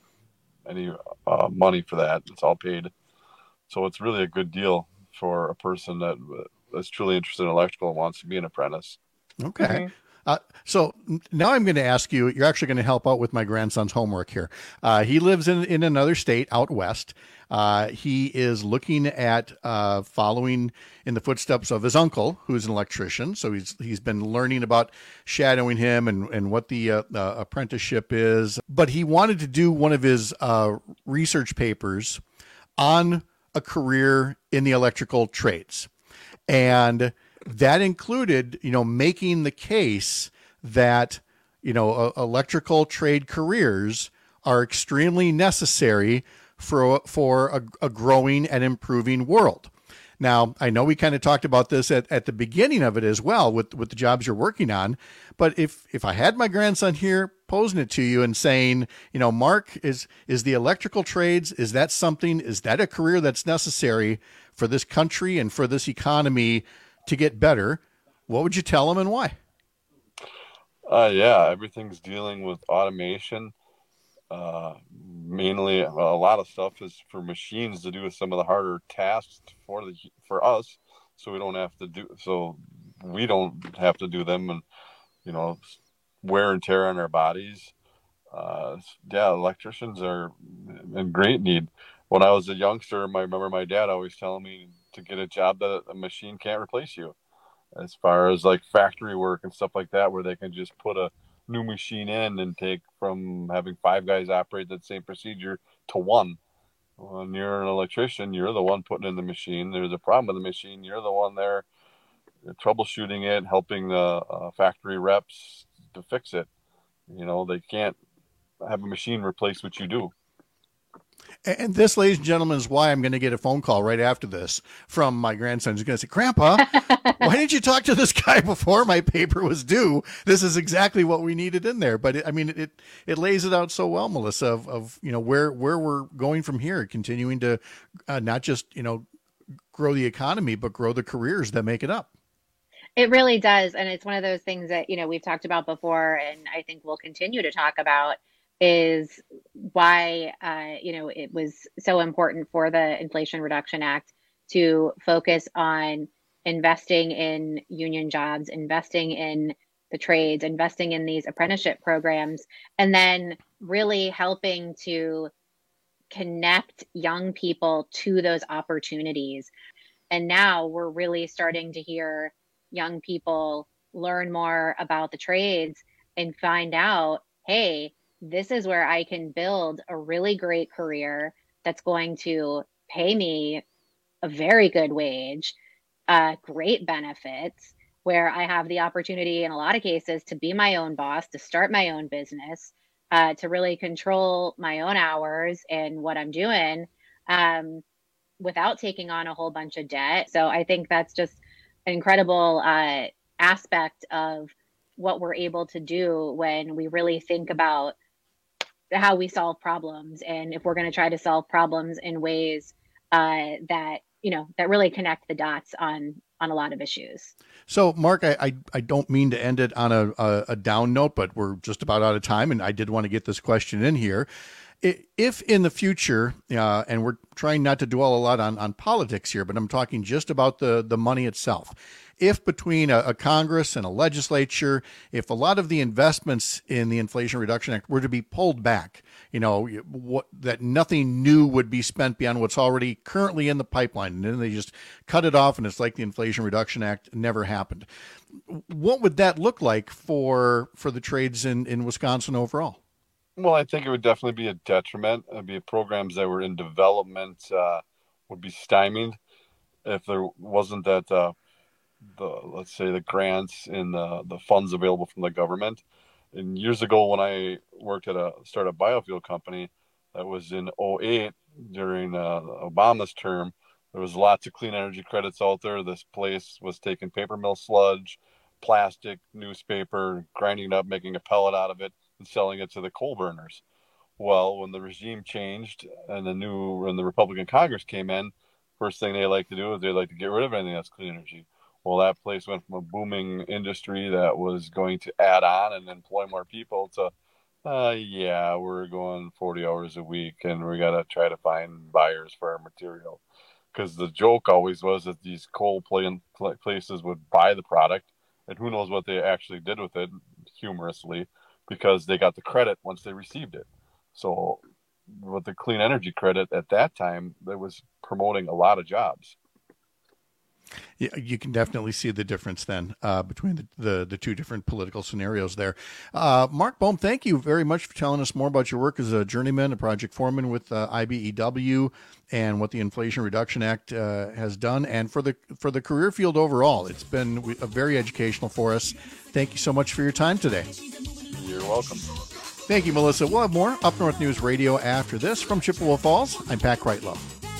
money for that. It's all paid. So it's really a good deal for a person that is truly interested in electrical and wants to be an apprentice. Okay. Mm-hmm. So now I'm going to ask you, you're actually going to help out with my grandson's homework here. He lives in another state out west. He is looking at following in the footsteps of his uncle, who's an electrician. So he's been learning about shadowing him and what the apprenticeship is. But he wanted to do one of his research papers on a career in the electrical trades. And that included, making the case that, electrical trade careers are extremely necessary for a growing and improving world. Now, I know we kind of talked about this at the beginning of it as well with the jobs you're working on. But if I had my grandson here posing it to you and saying, Mark, is the electrical trades, is that a career that's necessary for this country and for this economy to get better, what would you tell him and why? Yeah, everything's dealing with automation. Mainly, a lot of stuff is for machines to do some of the harder tasks for us, so we don't have to do them, and wear and tear on our bodies. Electricians are in great need. When I was a youngster, I remember my dad always telling me to get a job that a machine can't replace you, as far as like factory work and stuff like that, where they can just put a new machine in and take from having 5 guys operate that same procedure to 1. When you're an electrician, you're the one putting in the machine. There's a problem with the machine. You're the one there troubleshooting it, helping the factory reps to fix it. They can't have a machine replace what you do. And this, ladies and gentlemen, is why I'm going to get a phone call right after this from my grandson. He's going to say, Grandpa, why didn't you talk to this guy before my paper was due? This is exactly what we needed in there. But it lays it out so well, Melissa, of where we're going from here, continuing to not just, grow the economy, but grow the careers that make it up. It really does. And it's one of those things that, we've talked about before, and I think we'll continue to talk about, is why, it was so important for the Inflation Reduction Act to focus on investing in union jobs, investing in the trades, investing in these apprenticeship programs, and then really helping to connect young people to those opportunities. And now we're really starting to hear young people learn more about the trades and find out, hey, this is where I can build a really great career that's going to pay me a very good wage, great benefits, where I have the opportunity in a lot of cases to be my own boss, to start my own business, to really control my own hours and what I'm doing without taking on a whole bunch of debt. So I think that's just an incredible aspect of what we're able to do when we really think about how we solve problems, and if we're going to try to solve problems in ways that really connect the dots on a lot of issues. So, Mark, I don't mean to end it on a down note, but we're just about out of time, and I did want to get this question in here. If in the future, and we're trying not to dwell a lot on politics here, but I'm talking just about the money itself. If between a Congress and a legislature, if a lot of the investments in the Inflation Reduction Act were to be pulled back, that nothing new would be spent beyond what's already currently in the pipeline, and then they just cut it off, and it's like the Inflation Reduction Act never happened. What would that look like for the trades in Wisconsin overall? Well, I think it would definitely be a detriment. It'd be programs that were in development would be stymied if there wasn't that let's say the grants and the funds available from the government. And years ago, when I worked at a startup biofuel company, that was in 2008 during Obama's term, there was lots of clean energy credits out there. This place was taking paper mill sludge, plastic, newspaper, grinding it up, making a pellet out of it, and selling it to the coal burners. Well, when the regime changed and when the Republican Congress came in, first thing they like to do is they like to get rid of anything that's clean energy. Well, that place went from a booming industry that was going to add on and employ more people to, we're going 40 hours a week and we got to try to find buyers for our material. Because the joke always was that these coal places would buy the product, and who knows what they actually did with it, humorously, because they got the credit once they received it. So with the clean energy credit at that time, that was promoting a lot of jobs. Yeah, you can definitely see the difference then between the two different political scenarios there. Mark Bohm, thank you very much for telling us more about your work as a journeyman, a project foreman with IBEW, and what the Inflation Reduction Act has done, and for the career field overall. It's been very educational for us. Thank you so much for your time today. You're welcome. Thank you, Melissa. We'll have more Up North News Radio after this. From Chippewa Falls, I'm Pat Kreitlow.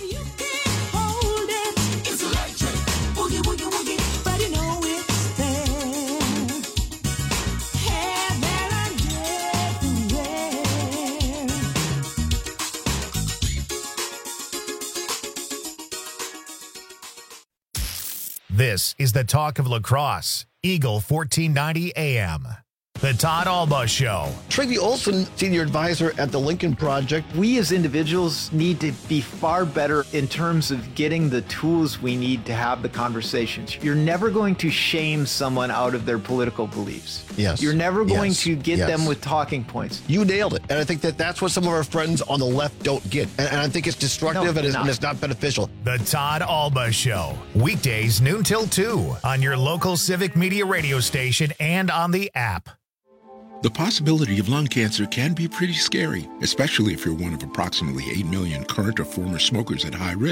This is the talk of La Crosse, Eagle 1490 AM. The Todd Alba Show. Tracy Olson, Senior Advisor at the Lincoln Project. We as individuals need to be far better in terms of getting the tools we need to have the conversations. You're never going to shame someone out of their political beliefs. Yes. You're never going to get them with talking points. You nailed it. And I think that's what some of our friends on the left don't get. And I think it's destructive and it's not beneficial. The Todd Alba Show. Weekdays noon till 2 on your local Civic Media radio station and on the app. The possibility of lung cancer can be pretty scary, especially if you're one of approximately 8 million current or former smokers at high risk.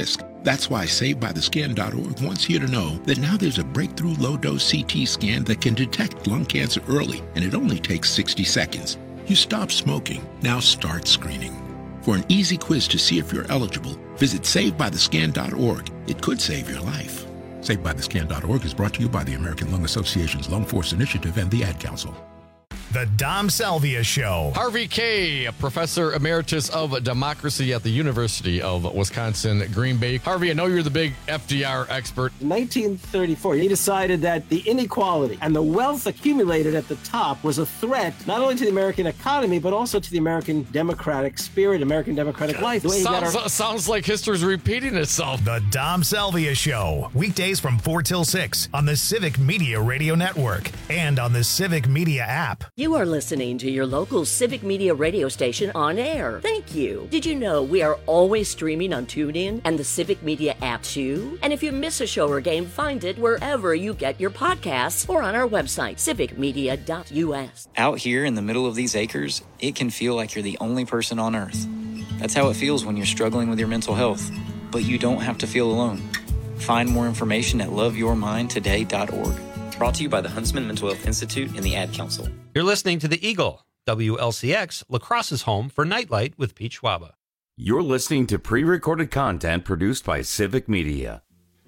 That's why SaveByTheScan.org wants you to know that now there's a breakthrough low-dose CT scan that can detect lung cancer early, and it only takes 60 seconds. You stop smoking, now start screening. For an easy quiz to see if you're eligible, visit SaveByTheScan.org. It could save your life. SaveByTheScan.org is brought to you by the American Lung Association's Lung Force Initiative and the Ad Council. The Dom Salvia Show. Harvey Kaye, Professor Emeritus of Democracy at the University of Wisconsin, Green Bay. Harvey, I know you're the big FDR expert. In 1934, he decided that the inequality and the wealth accumulated at the top was a threat not only to the American economy, but also to the American democratic spirit, American democratic life. Sounds like history's repeating itself. The Dom Salvia Show. Weekdays from 4 till 6 on the Civic Media Radio Network and on the Civic Media app. You are listening to your local Civic Media radio station on air. Thank you. Did you know we are always streaming on TuneIn and the Civic Media app too? And if you miss a show or game, find it wherever you get your podcasts or on our website, civicmedia.us. Out here in the middle of these acres, it can feel like you're the only person on earth. That's how it feels when you're struggling with your mental health. But you don't have to feel alone. Find more information at loveyourmindtoday.org. Brought to you by the Huntsman Mental Health Institute and the Ad Council. You're listening to The Eagle, WLCX, La Crosse's home for Nightlight with Pete Schwaba. You're listening to pre-recorded content produced by Civic Media.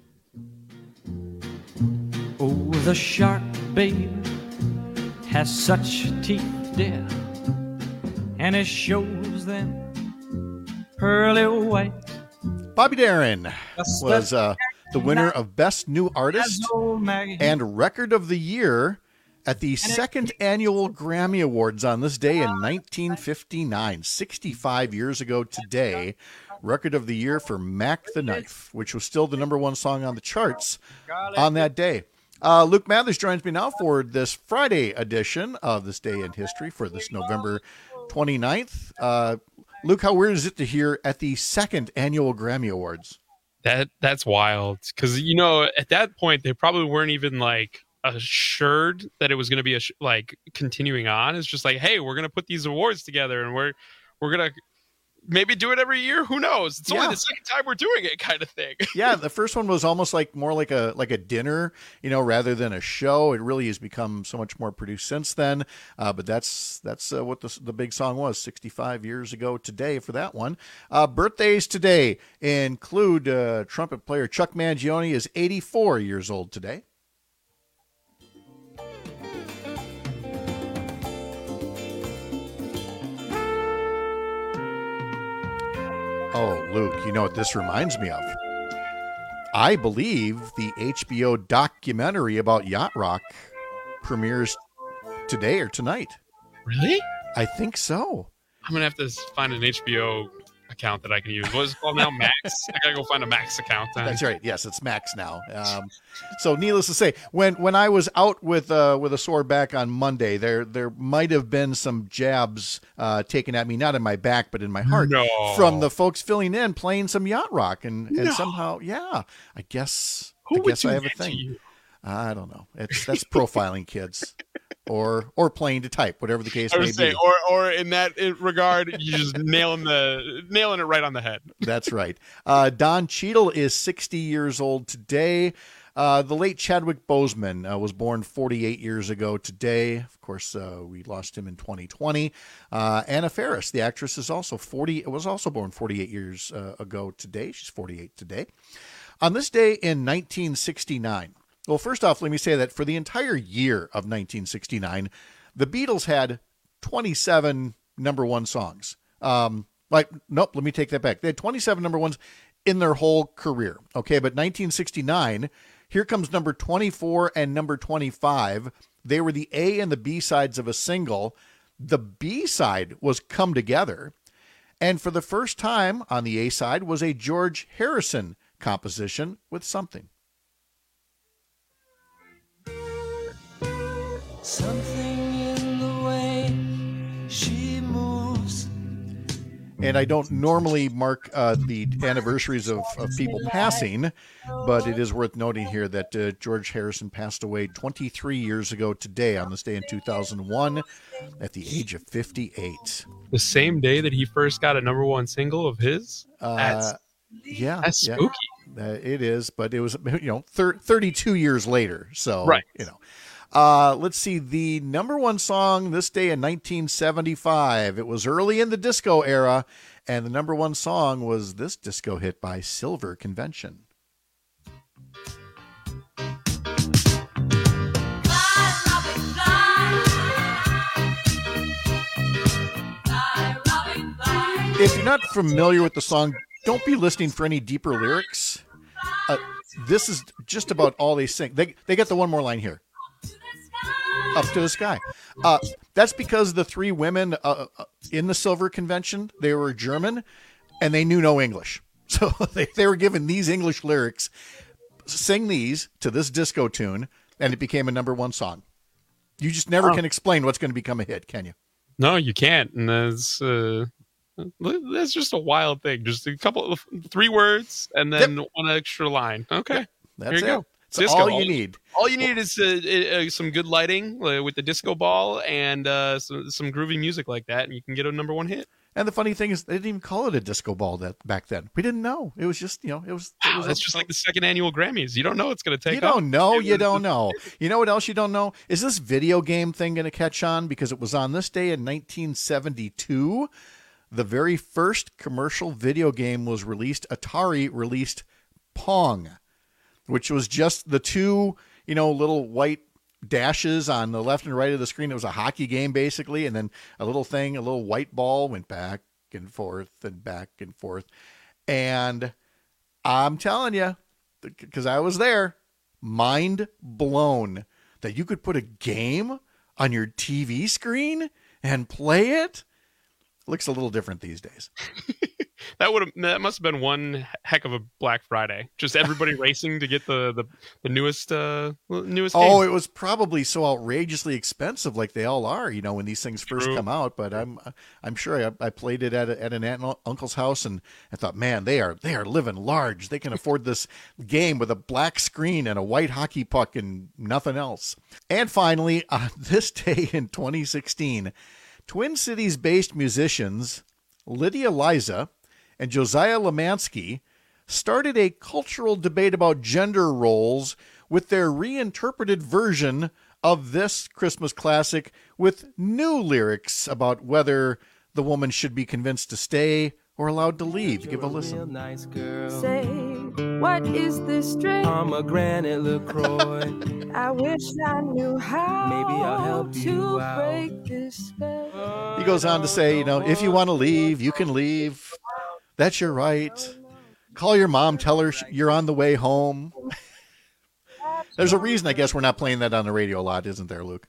Oh, the shark, babe, has such teeth, dear, and it shows them pearly white. Bobby Darin was the winner of Best New Artist and Record of the Year at the second annual Grammy Awards on this day in 1959, 65 years ago today. Record of the Year for Mac the Knife, which was still the number one song on the charts on that day. Luke Mathers joins me now for this Friday edition of This Day in History for this November 29th. Luke, how weird is it to hear at the second annual Grammy Awards? That's wild, because at that point they probably weren't even like assured that it was going to be continuing on. It's just like, hey, we're going to put these awards together and we're going to maybe do it every year. Who knows? It's only the second time we're doing it, kind of thing. Yeah, the first one was almost more like a dinner, rather than a show. It really has become so much more produced since then. But that's what the big song was 65 years ago today for that one. Birthdays today include trumpet player Chuck Mangione is 84 years old today. Oh, Luke, you know what this reminds me of? I believe the HBO documentary about yacht rock premieres today or tonight. Really? I think so. I'm going to have to find an HBO account that I can use. What is it called now? Max? I got to go find a Max account then. That's right. Yes, it's Max now. So needless to say, when I was out with a sore back on Monday, there might have been some jabs taken at me, not in my back, but in my heart, from the folks filling in, playing some yacht rock. And somehow, I guess I have a thing. I don't know. That's profiling kids. Or playing to type, whatever the case may be. Or in that regard, you just nailing it right on the head. That's right. Don Cheadle is 60 years old today. The late Chadwick Boseman was born 48 years ago today. Of course, we lost him in 2020. Anna Faris, the actress, was also born 48 years ago today. She's 48 today. On this day in 1969. Well, first off, let me say that for the entire year of 1969, the Beatles had 27 number one songs. Let me take that back. They had 27 number ones in their whole career. Okay, but 1969, here comes number 24 and number 25. They were the A and the B sides of a single. The B side was Come Together. And for the first time on the A side was a George Harrison composition with Something. Something in the way she moves. And I don't normally mark the anniversaries of people passing, but it is worth noting here that George Harrison passed away 23 years ago today on this day in 2001 at the age of 58. The same day that he first got a number one single of his? That's spooky. it is, but it was 32 years later. So right. Let's see, the number one song this day in 1975. It was early in the disco era, and the number one song was this disco hit by Silver Convention. If you're not familiar with the song, don't be listening for any deeper lyrics. This is just about all they sing. They get the one more line here. Up to the sky. That's because the three women in the Silver Convention, they were German, and they knew no English. So they were given these English lyrics, sing these to this disco tune, and it became a number one song. You just never can explain what's going to become a hit, can you? No, you can't. And that's just a wild thing. Just a couple of 3 words and then one extra line. Okay. Yep. That's Here you go. That's disco. All you need. All you need is some good lighting with the disco ball and some groovy music like that, and you can get a number one hit. And the funny thing is, they didn't even call it a disco ball back then. We didn't know. It was just, That's just like the second annual Grammys. You don't know it's going to take off. You don't know. You know what else you don't know? Is this video game thing going to catch on? Because it was on this day in 1972. The very first commercial video game was released. Atari released Pong, which was just the two, little white dashes on the left and right of the screen. It was a hockey game, basically. And then a little white ball went back and forth and back and forth. And I'm telling you, because I was there, mind blown that you could put a game on your TV screen and play it. Looks a little different these days. That must have been one heck of a Black Friday. Just everybody racing to get the newest game. Oh, it was probably so outrageously expensive, like they all are, when these things first come out. But I'm sure I played it at an aunt and uncle's house, and I thought, man, they are living large. They can afford this game with a black screen and a white hockey puck and nothing else. And finally, on this day in 2016, Twin Cities-based musicians Lydia Liza and Josiah Lemansky started a cultural debate about gender roles with their reinterpreted version of this Christmas classic with new lyrics about whether the woman should be convinced to stay or allowed to leave. Give a listen. Nice girl. Say, what is this drink? Pomegranate LaCroix. I wish I knew how. Maybe I'll help you out. Break this spell. He goes on to say, if you want to leave, you can leave. That's your right. Call your mom, tell her you're on the way home. There's a reason, I guess, we're not playing that on the radio a lot, isn't there, Luke?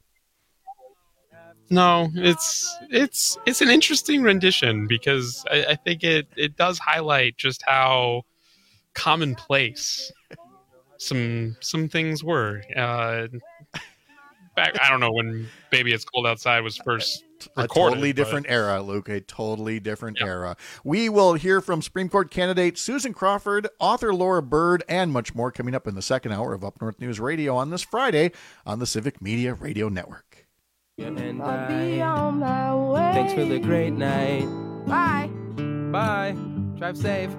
No, it's an interesting rendition because I think it does highlight just how commonplace some things were. Back, I don't know when "Baby It's Cold Outside" was first recorded. A totally different era, Luke. A totally different era. We will hear from Supreme Court candidate Susan Crawford, author Laura Bird, and much more coming up in the second hour of Up North News Radio on this Friday on the Civic Media Radio Network. And I'll be on my way. Thanks for the great night. Bye. Bye. Drive safe.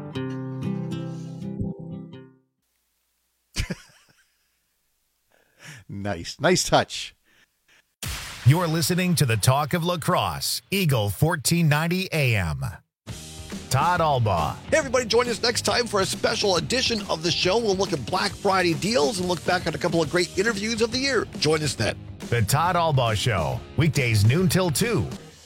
Nice touch. You're listening to the Talk of Lacrosse, Eagle 1490 AM. Todd Albaugh. Hey, everybody, join us next time for a special edition of the show. We'll look at Black Friday deals and look back at a couple of great interviews of the year. Join us then. The Todd Albaugh Show, weekdays noon till 2.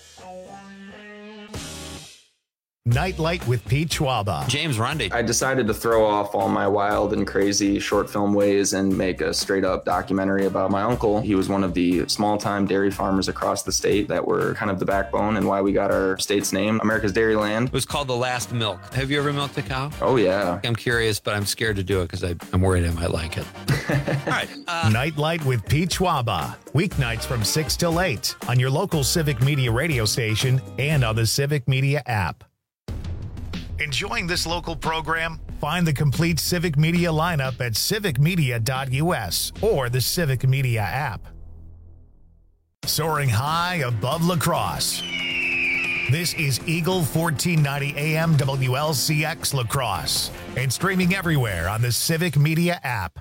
Nightlight with Pete Schwaba. James Runde. I decided to throw off all my wild and crazy short film ways and make a straight up documentary about my uncle. He was one of the small time dairy farmers across the state that were kind of the backbone and why we got our state's name, America's Dairyland. It was called The Last Milk. Have you ever milked a cow? Oh, yeah. I'm curious, but I'm scared to do it because I'm worried I might like it. All right. Nightlight with Pete Schwaba. Weeknights from 6 till 8 on your local Civic Media radio station and on the Civic Media app. Enjoying this local program? Find the complete Civic Media lineup at civicmedia.us or the Civic Media app. Soaring high above lacrosse. This is Eagle 1490 AM WLCX La Crosse and streaming everywhere on the Civic Media app.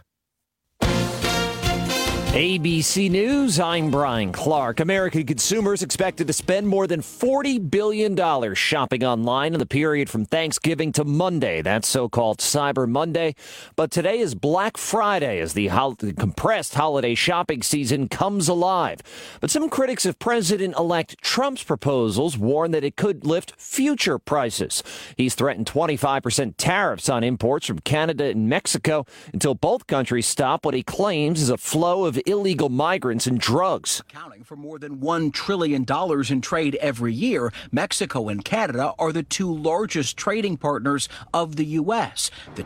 ABC News, I'm Brian Clark. American consumers expected to spend more than $40 billion shopping online in the period from Thanksgiving to Monday. That's so-called Cyber Monday. But today is Black Friday as the compressed holiday shopping season comes alive. But some critics of President-elect Trump's proposals warn that it could lift future prices. He's threatened 25% tariffs on imports from Canada and Mexico until both countries stop what he claims is a flow of illegal migrants and drugs. Accounting for more than $1 trillion in trade every year, Mexico and Canada are the two largest trading partners of the U.S. The